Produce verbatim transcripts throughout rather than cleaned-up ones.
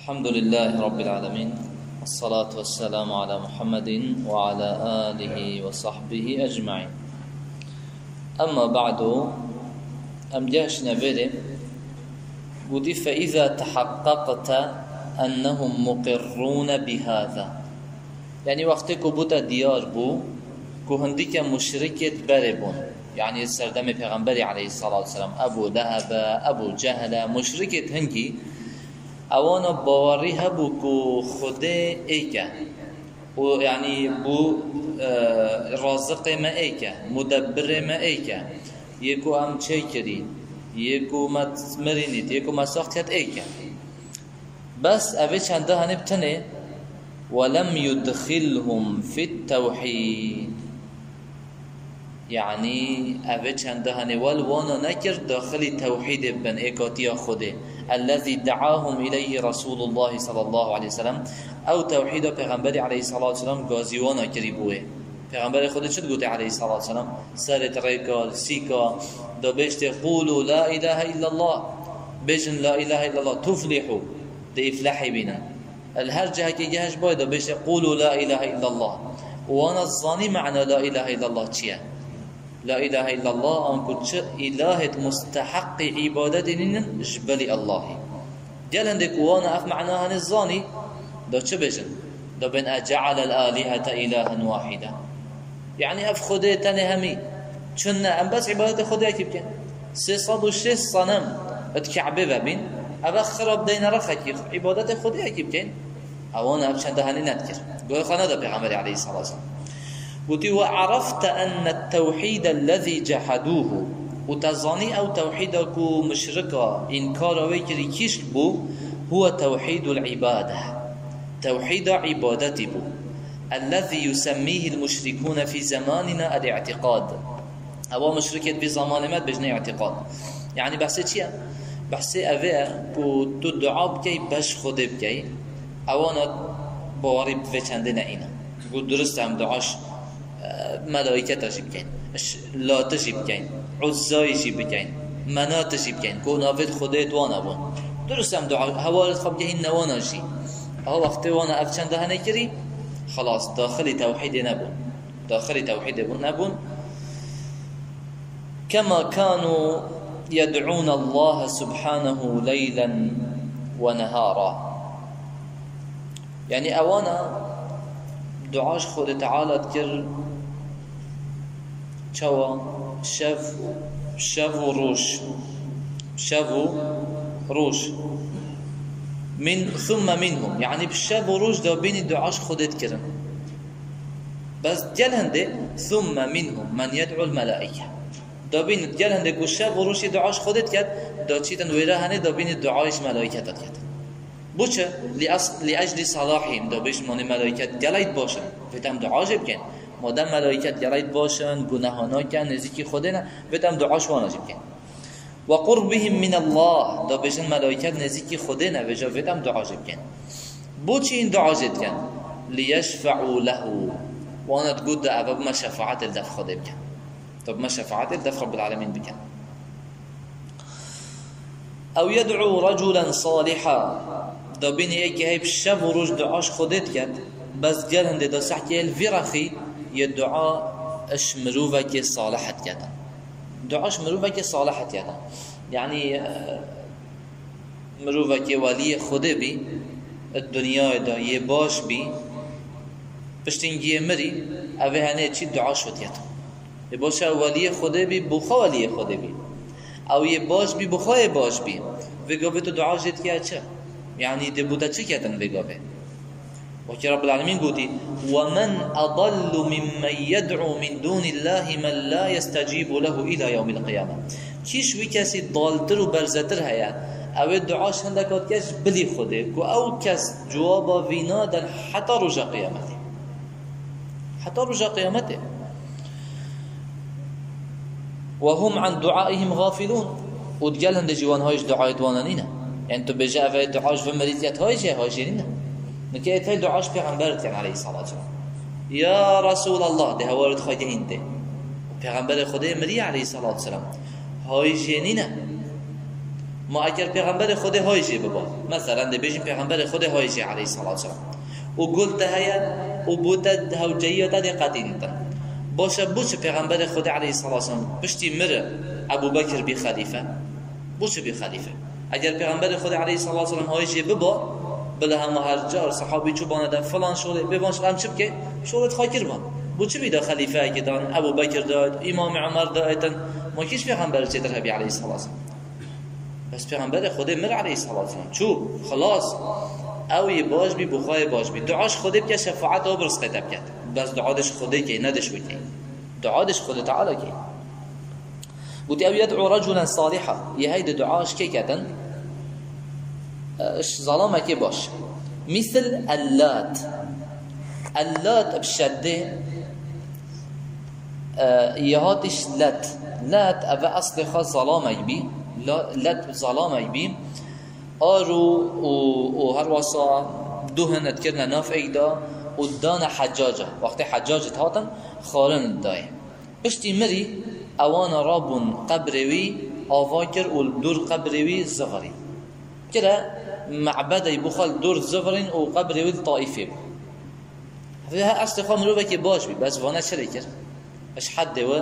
الحمد لله رب العالمين والصلاة والسلام على محمد وعلى آله وصحبه أجمعين. أما بعد أم جاش نبيل قد فإذا تحققت أنهم مقرون بهذا، يعني وقتی که بوده دیار بو که هندی که مشرکت بره بون، يعني سردم پیغمبری علیه الصلاة والسلام ابو لهب ابو جهل مشرکت هنگی اوانا باوری هبو که خود ایکه و يعني بو رازق ما ایکه مدبر ما ایکه یکو هم چه کری یکو مرینید یکو مساختیت ایکه بس اوه چنده هنبتنه ولم يدخلهم في التوحيد، يعني اوه چنده هنوال وانا نكر داخل توحيد بن ايكاتيا خوده الذي دعاهم إليه رسول الله صلى الله عليه وسلم او توحيد پیغمبر عليه الصلاة والسلام غازيوانا كريبوه. پیغمبر خوده چد گوته عليه الصلاة والسلام سرت ريكا سيكا دا بشت قولوا لا إله إلا الله بجن لا إله إلا الله تفلحوا دا إفلاحي بنا الهر جهة كي جهش بايدا بشت قولوا لا إله إلا الله وانا الظاني معنى لا إله إلا الله چيه لا إله إلا الله أنكو چه إله مستحق عبادتين جبل الله جل عندك وانا أف معناها الظاني دا چه بجن دا بن أجعل الآلهة إلها واحدة، يعني أف خده تنهمي چنه أم بس عبادت خده اكي بكن سيصد وشيس صنم اتكعبه ببين أبا خراب دين رخك عبادت خده اكي بكن أوانا أف چنده هني نذكر قوي خانه دا بيغمري عليه الصلاة والسلام قلت وعرفت أن التوحيد الذي جحدوه وتظني أو توحيدك مشركة إنكار ويكري كيش بو هو توحيد العبادة، توحيد عبادته بو الذي يسميه المشركون في زماننا الاعتقاد، أو مشركة في زمان ما بجنة اعتقاد، يعني بحثي چيا؟ بحثي أفيا كو تدعا بكي بش خود بكي أوانا بواري بفچندنا إنا قل درست هم دعاش ملائكتش بكين لاتش بكين عزایش بكين مناتش بكين كو نافد خودت وانا بون درست هم دعا حوالت خب جهين نوانا جي اه وقت وانا افچنده هنكري خلاص داخل توحيد نبون داخل توحيد نبون كما كانوا يدعون الله سبحانه ليلا ونهارا، يعني اوانا دعاش خود تعالى تكر چوا شف شف و روش شف و روش من ثم منهم، يعني بالشف و روش دا بين دعاش خودت كرن بس جل هنده ثم منهم من يدعو الملائكة دا بين جل هنده كو شف و روش دعاش خودت كد دا چيتن ويرا هنه دا بين دعاش ملائكة تد كد بوچه لأجل صلاحهم دا بيش من ملائكة گلایت باشن فتم دعاش بکن مادم ملائکت گلایت باشن گناهانا کن نزدیکی خوده نه فتم دعاش وانا بکن و قربهم من الله دا بيشن ملائکت نزدیکی خوده نه وجا فتم دعاش بکن بوچه این دعاش بکن ليشفعوا له وانا تقول دا ابا بما شفاعت الدف خوده بکن طب ما شفاعت الدف رب العالمين بکن او يدعو رجلا صالحا دا بین یکی هی شب و روز دعاش خودت کرد بس گل هنده دا سحکی الفرخی یه دعا اش مروفه که صالحت کردن دعاش مروفه که صالحت کردن یعنی مروفه که ولی خوده بی الدنیا دا یه باش بی پشتینگی مری اوه هنه چی دعاش شد کردن یه باش ولی خوده بی بخوا ولی خوده بی او یه باش بی بخوا باش بی وگا به تو دعاش جد که چه يعني دبوتا چه کردن بگاوه وكي رب العالمين قوتي ومن أضل ممن يدعو من دون الله من لا يستجيب له إلى يوم القيامة كيش وي كسي ضالتر و برزتر هيا او دعاش هندكات كش بلي خوده او كس جوابا فينا دن حتى رجا قيامته حتى رجا قيامته وهم عن دعائهم غافلون ودقال هند جوان هايش دعايت وانانينا يعني تو بجاء في دعاش في مريضيات هايش هايشينينا نكيت هاي دعاش پیغمبرت يعني عليه الصلاة والسلام يا رسول الله ده هوارد خايده هنده پیغمبر خدا مري عليه الصلاة والسلام هايشينينا ما اگر پیغمبر خود هایجی ببا مثلا ده بيجي پیغمبر خود هایجی علیه الصلاة والسلام و قلت هيا و بوتا هوجيه تا دقتين باشه بوش پیغمبر خود علیه الصلاة والسلام بشتی مره ابو بکر بی خلیفه بوش بی خلیفه اگر پیغمبر خود علیه الصلاة والسلام هایجی ببا بله هم هر جار صحابی چوبانه ده فلان شغله ببانش هم چه بکه شغلت خاکر بان بو چه بیده خلیفه که دان ابو بکر داد امام عمر دایتن ما کیش پیغمبر چه در هبی علیه الصلاة والسلام بس پیغمبر خود مر علیه الصلاة والسلام چو خلاص اوی باش بی بخوای باش بی دعاش خود بکه شفاعت او برس قطب کرد بس دعادش خود که ندش وکی دعادش خود تعالی که بودی او يدعو رجلا صالحا یه هید دعاش که کتن اش ظلامه که باش مثل اللات اللات بشده يهاتش لات لات أبا أصل خاص ظلامة يبي لات ظلامة يبي آرو وهر وصا دوهن اتكرنا ناف ايدا ودانا حجاجة وقت حجاجة هاتن خارن الداي بشتي مري اوانا رابون قبروي آواكر والدور قبروي الزغري كده معبده يبخل دور زغرين وقبروي الطائفة فيها أصل خاص مروبة كي باش بي بس وانا شريكر اش حد و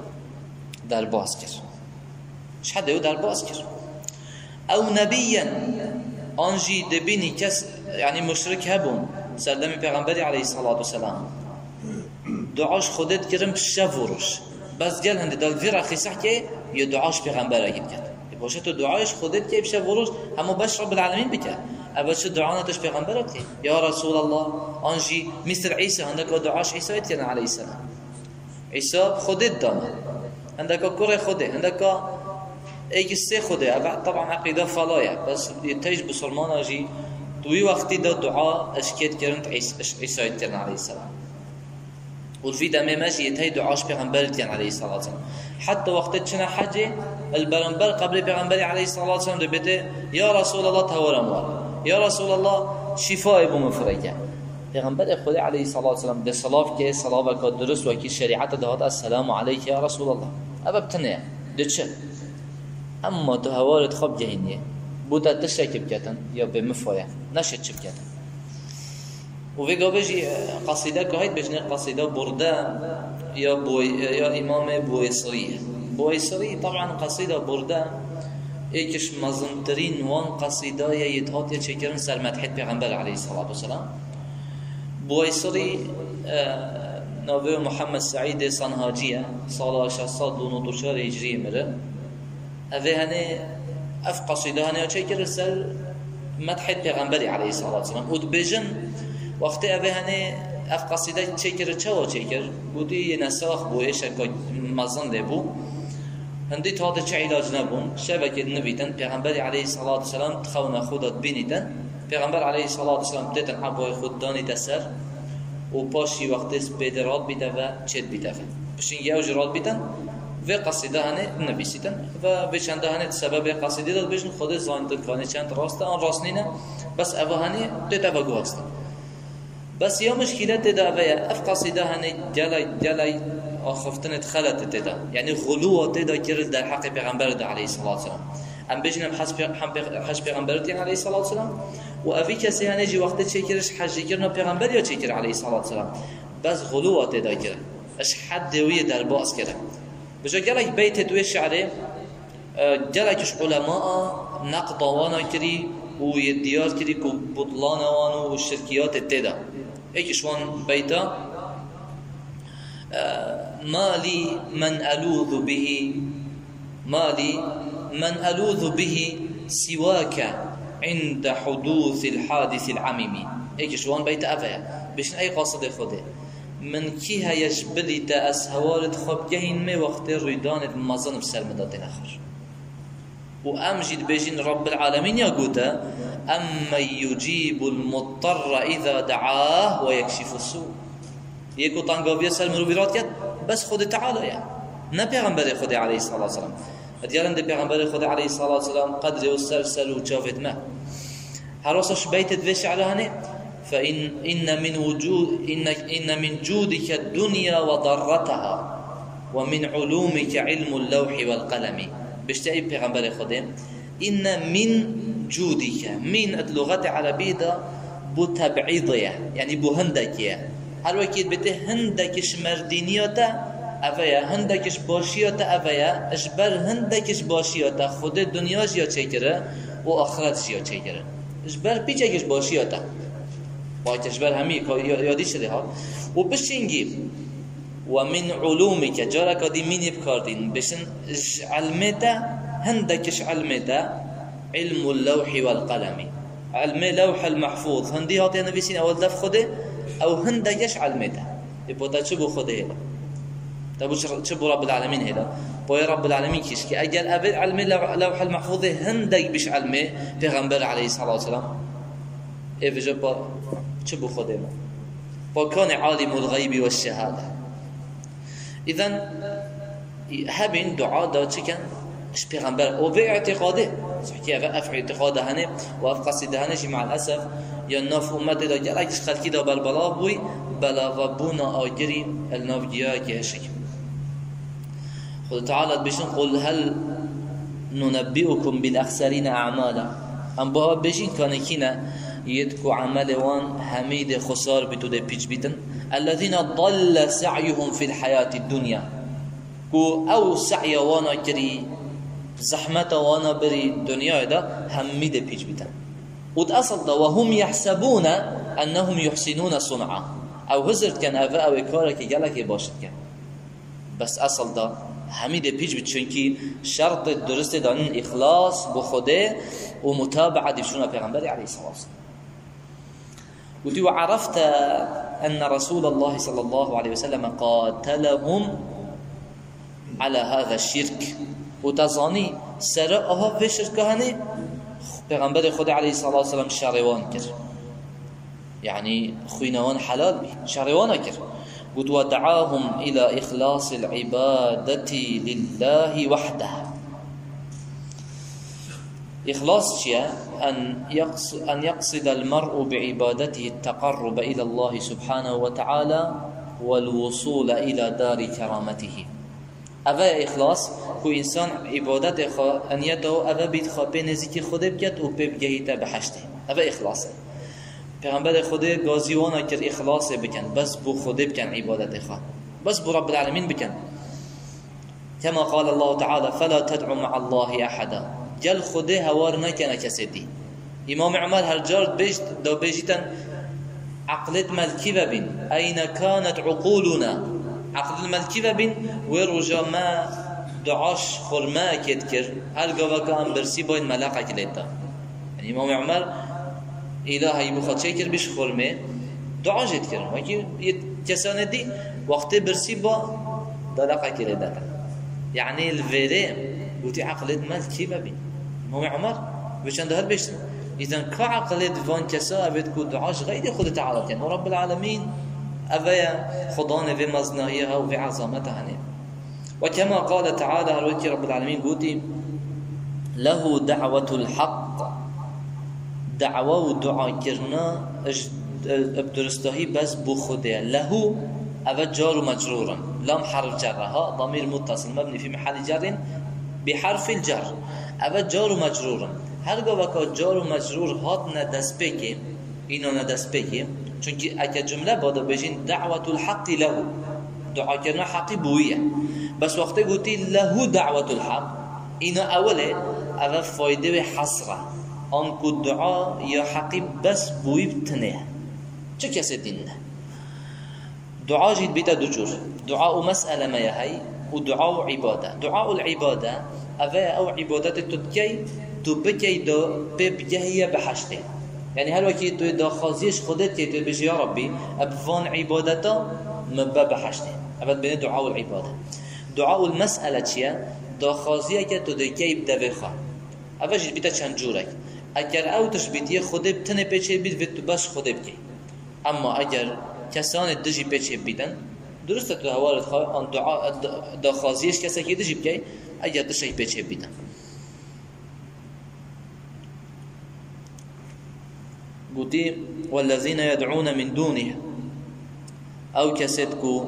در باز کر اش حد و در باز کر او نبیا آنجی دبینی کس یعنی مشرک هبون سلام پیغمبری علیه الصلاة والسلام دعاش خودت کرم شفورش بس گل هند دال ویرا خیسح که یه دعاش پیغمبر اگید کرد باشه تو دعایش خودت که بشفورش همو بش رب العالمین بکر اول شو دعانتش پیغمبر بکر یا رسول الله آنجی مثل عیسی هندک دعاش عیسی کرد علیه السلام عیسی خودت دانا عندك كره خوده عندك ايجي سي خوده طبعا عقيده فلايه بس يتيج بسلمان اجي توي وقتي ده دعاء اشكيت كرنت عيسى كرن عليه السلام وفي دم ماشي يتي دعاش پیغمبر كان عليه الصلاه والسلام حتى وقت تشنا حاجه البرنبر قبل پیغمبر عليه الصلاه والسلام دبته يا رسول الله تورم يا رسول الله شفاء بمفرجه پیغمبر خدا علیه الصلاة والسلام به صلاف که صلاف که درست و که شریعت دهات السلام علیک یا رسول الله ابا بتنه ده چه اما تو هوارت خواب جهینیه بوده تشکب کتن یا به مفایه نشد چب کتن و ویگا بجی قصیده که هید بجنه قصیده برده یا بوی یا امام بویسری بویسری طبعا قصیده برده ایکش مزنترین وان قصیده یتهات یا چکرن سر مدحت پیغمبر علیه الصلاة والسلام بويسري نوبه محمد سعيد صنهاجية صالة شخصات دون وطشار هجرية مرة هذه هني أف قصيدة هني أشكر السر مدحت پیغمبر عليه الصلاة والسلام ودبجن وقت هذه هني أف قصيدة أشكر تشوا أشكر ودي نساخ بو إيش مزن لبو هندي هذا چه علاج نبون شبكة نبيتن پیغمبر عليه الصلاة والسلام تخونا خودت بينيتن پیغمبر علیه الصلاة والسلام دیدن عبای خود دانی تسر و پاشی وقتش بیدرات بیده و چید بیده بشین یه اجرات بیدن و قصیده هنه نبیسیدن و بچنده هنه سبب قصیده داد بشن خود زاندن کانی چند راسته آن راست نینه بس اوه هنه دیده و گوهستن بس یا مشکلت دیده اوه اف قصیده هنه جلای جلای آخفتنت خلط دیده یعنی غلوات دیده کرد در حق پیغمبر ده علیه الصلاة والسلام ام بجنم حسب حج پیغمبرتی علیه الصلاة والسلام و اوی کسی هنجی وقتی چه کرش حج کرنا پیغمبر یا چه کر علیه الصلاة والسلام بس غلوات دا کرد اش حد وی در باز کرد بجا گلک بیت دوی شعره گلکش علماء نقد وانا کری و یدیار کری که بطلان وانو و شرکیات تدا ایکش وان بیتا ما لی من الوذ به ما لی من ألوذ به سواك عند حدوث الحادث العميم ايش شوان بيت أفيا بشن أي قصد خده من كيها يجبلي تأس هوارد خب جهين ما وقت الريدان المظن بسلم دات آخر وأمجد بيجين رب العالمين يقول أما يجيب المضطر إذا دعاه ويكشف السوء يكو تنقابيا سلم روبيرات كد بس خد تعالى يا نبي غنبري خده عليه الصلاة والسلام ديالن دي پیغمبر خدا عليه الصلاة والسلام قدر والسلسل وشافت ما حراسش بيت دفش على هني فإن إن من وجود إن إن من جودك الدنيا وضرتها ومن علومك علم اللوح والقلم بشتاي پیغمبر خدا إن من جودك من اللغة العربية ده بو تبعيضية يعني بو هندكية هر وكيد بته هندكش مردينياتا اویا هندکش باشیاتا اویا اجبر هندکش باشیاتا خود دنیاش یا چیکره و آخرتش یا چیکره اجبر پیچکش باشیاتا باید اجبر همی یادی شده ها و بشینگی و من علومی که جارا کدی مینی بکاردین بشن علمتا هندکش علمتا علم اللوح والقلم علم لوح المحفوظ هندی هاتی نویسین اول دف خوده او هندکش علمتا بودا چه بو خوده تبو شبو رب العالمين هذا بو رب العالمين كيش كي اجل ابد علم لوح المحفوظ هندك بش علمه پیغمبر عليه الصلاه والسلام ايه جبا شبو خدمه بو كان عالم الغيب والشهاده اذا هبين دعاء دا چكن اش پیغمبر او في اعتقاده صحيح اف اعتقاده هنه واف قصيده هنه مع الاسف يا ناف امت دا جلكش خلقي دا بالبلا بوي بلا وبونا اجري النافجيا كيشك خد تعالى بيشن قل هل ننبئكم بالاخسرين اعمالا ام بها بيشن كان كينا يدكو عمل وان حميد خسار بتو ده بيج بيتن الذين ضل سعيهم في الحياه الدنيا كو او سعي وانا جري زحمه وانا بري دنيا ده حميد بيج بيتن وتصل وهم يحسبون انهم يحسنون صنعا او هزرت كان اوه او کاره که گلک باشد کن بس اصل دا حمید پیچ بید چونکی شرط درست دانن اخلاص بو خوده و متابعه دیشون پیغمبر علیه الصلاة والسلام قلت وعرفت ان رسول الله صلى الله عليه وسلم قاتلهم على هذا الشرك وتظاني سرعها في شركهانه پیغمبر خود علیه الصلاة والسلام شروان کرد يعني خوينوان حلال بي شريوانا كر قد ودعاهم إلى إخلاص العبادة لله وحده إخلاص شيء أن يقصد, أن يقصد المرء بعبادته التقرب إلى الله سبحانه وتعالى والوصول إلى دار كرامته أفا إخلاص كو إنسان عبادته خوا أن يدعو أفا بيت خوا بنزيكي خده بكت و ببجهيته بحشته أفا إخلاص پیغمبر خدا گازیوانا کر اخلاص بکن بس بو خدا بکن عبادت خوا بس بو رب العالمين بکن كما قال الله تعالى فلا تدعو مع الله احدا جل خدا هوار نکنه کسی دی امام عمر هر جار بیشت دو بیشتن عقلت ملکی ببین این كانت عقولنا عقل الملکی ببین و رجا ما دعاش خرما کد کر هر گوه که هم برسی باید ملقه کلیتا يعني امام عمر إلهي بخاطر شكر بيش خرمه دعاء جد كرم وكي كسانه دي وقت برسي با دلقه كده داتا يعني الفيري وتي عقلت مال كي ببين مو عمر بيشان ده بيش اذا كعقلت فان كسا ابد كو دعاء غير خود تعالى كان رب العالمين ابيا خدانه في مزناهيها وفي عظمتها وكما قال تعالى هروكي رب العالمين قوتي له دعوة الحق دعوة و دعا کرنا بدرستهی بس بو خوده له او جار و مجرورا لام حرف جرها ضمير متصل مبني في محل جر بحرف الجر او جار و مجرورا هرگاه وقت جار و مجرور هات ندست بکی اینا ندست بکی چونکه اگه جمله بادا بجین دعوة الحق له دعا کرنا حقی بویه بس وقتی گوتی له دعوة الحق اینا اوله او فایده حصره آن کو دعا یا حقی بس بوی بتنه چه کسی دینه دعا جید بیتا دو جور دعا و مسئله ما یهی و دعا و عباده دعا و العباده اوه او عبادت تو کی تو بکی دو ببگهی بحشته یعنی هر وکی تو دا خازیش خودت که تو بجی یا ربی ابوان عبادتا مبا بحشته ابد بین دعا و العباده دعا و المسئله چیه دا خازیه که تو دکی بده بخوا اوه جید بیتا چند جورک اگر او تشبیتی خود بتنه پیچه بید و تو بس خود بگی اما اگر کسان دجی پیچه بیدن درسته تو هوارت خواه آن دعا دا خازیش کسی که دجی بگی اگر دشی پیچه بیدن قوتي والذين يدعون من دونه او كسد كو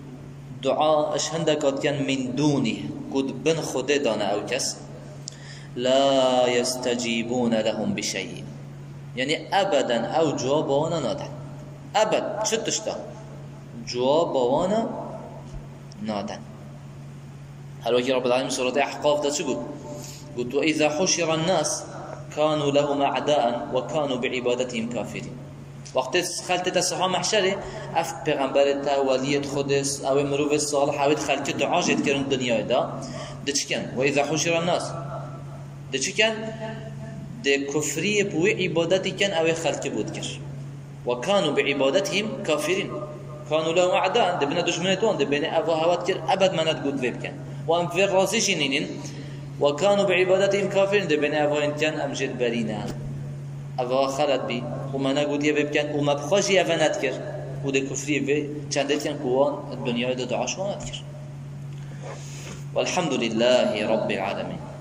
دعاء اشهندك كان من دونه قد بن خده دانا او كس لا يستجيبون لهم بشيء، یعنی ابدا او جواب آنا نادن، ابد چه تشتا جواب آنا نادن. هل وكي رب العالمين سورة احقاف ده چه قلت؟ قلت وإذا حشر الناس كانوا لهم أعداء وكانوا بعبادتهم كافرين. وقت خلت تسحا محشره اف پیغمبرت ولیت خودس او مروف صالح او خلقت عاجت کرن دنیا دا ده چی کن؟ و اذا حشر الناس ده چی کن؟ ده کفری بوی عبادتی کن او خلق بود کر و کانوا بعبادتهم کافرین، کانوا لهم اعداء، ده بنا دشمنتون، ده بنا افا هوات کر ابد منت گود ویب کن و ام فیر رازیشی نینین و کانوا بعبادتهم کافرین، ده بنا افا انتیان ام جد برینه افا خلط بی و من نگودیه ببکن و مبخوشی افا ند کر و ده کفری بی چندت کن قوان الدنیا ده دعاشوانت کر. والحمد لله رب العالمين.